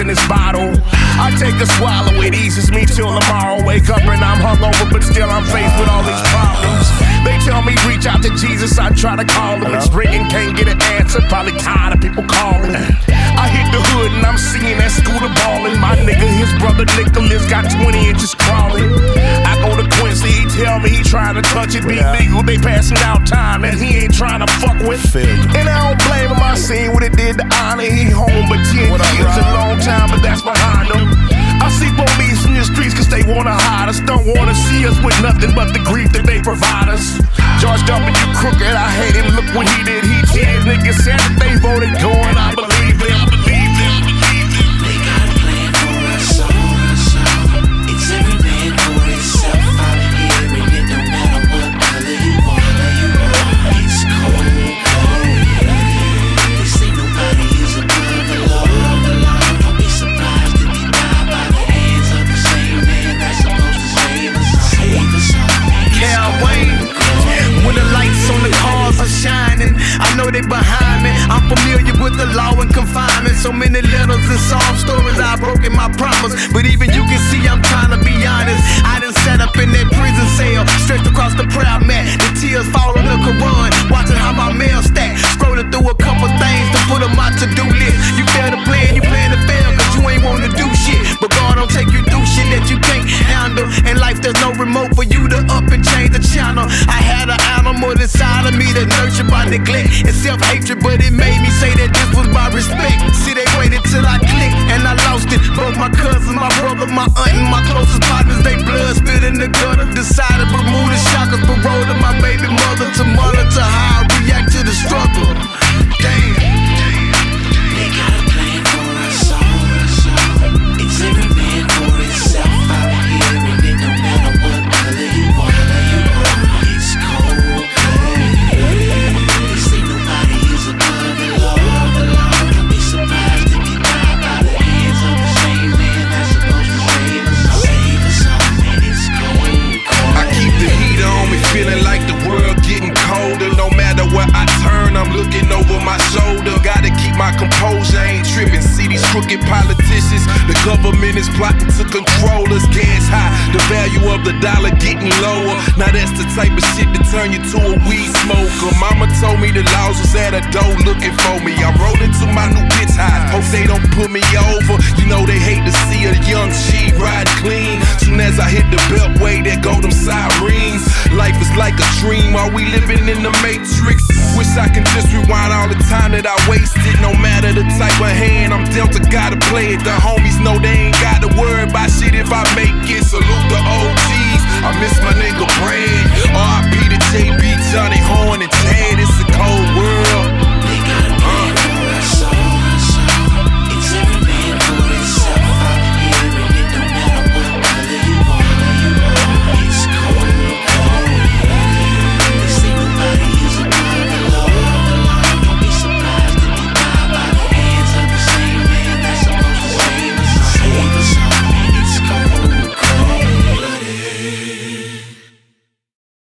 in this bottle. I take a swallow, it eases me till tomorrow. Wake up and I'm hungover, but still I'm faced with all these problems. They tell me reach out to Jesus, I try to call him. It's ringing, can't get an answer, probably tired of people calling. I hit the hood and I'm seeing that scooter ballin'. My nigga, his brother Nicholas got 20 inches crawling. I go to Quincy, he tell me he trying to touch it. Be legal, they passing out time and he ain't trying to fuck with. And I don't blame him, I seen what it did to Honor. He home, but 10 years a long time, but that's behind him. I see police in the streets cause they wanna hide us. Don't wanna see us with nothing but the grief that they provide us. George W. crooked, I hate him, look what he did. He cheated, niggas said that they voted going, I believe them. They got a plan for us all. It's every man for himself out here, and it don't matter what color you are. It's cold, they say nobody is above the law. Don't be surprised if you die by the hands of the same man that's supposed to save us all. Cal Wayne, when the lights on the cars are shining, I know they behind me. I'm familiar with the law and confinement. So many letters and soft stories, I've broken my promise. But even you can see I'm trying to be honest. I done sat up in that prison cell, stretched across the prayer mat. The tears fall on the Quran, watching how my mail stack. Scrolling through a couple things to put on my to-do list. You fail to plan, you plan to fail, cause you ain't wanna do shit. But God don't take you through shit that you can't handle. In life there's no remote for you to up and change the channel. I had an animal inside of me that nurtured by neglect and self-hatred, but it made me say that this was my respect. See, they waited till I clicked and I lost it. Both my cousin, my brother, my aunt, and my closest partners, they blood spit in the gutter. Decided to remove the shockers, parole to my baby mother to monitor how I react to the struggle. Damn. They got a plan for us all. It's every man for himself out here, and it don't matter what color you are. It's cold, they say nobody is above the law. Don't be surprised if you die by the hands of the same man that's supposed to save us all. And it's cold. I keep the heat on me, feeling like the world getting colder. No matter where I turn, I'm looking over my shoulder. Gotta keep my composure, ain't tripping. See these crooked politicians, the government is plotting to control us. Gas high, the value of the dollar getting lower. Now that's the type of shit that turn you to a weed smoker. Mama told me the laws was at a door looking for me. I'm rolling to my new bitch high, hope they don't put me over. You know they hate to see a young she ride clean. Soon as I hit the beltway, there go them sirens. Life is like a dream, are we living in the matrix? Wish I can just rewind all the time that I wasted. No matter the type of hand I'm dealt, I gotta play it. The homies know they ain't gotta worry about shit if I make it.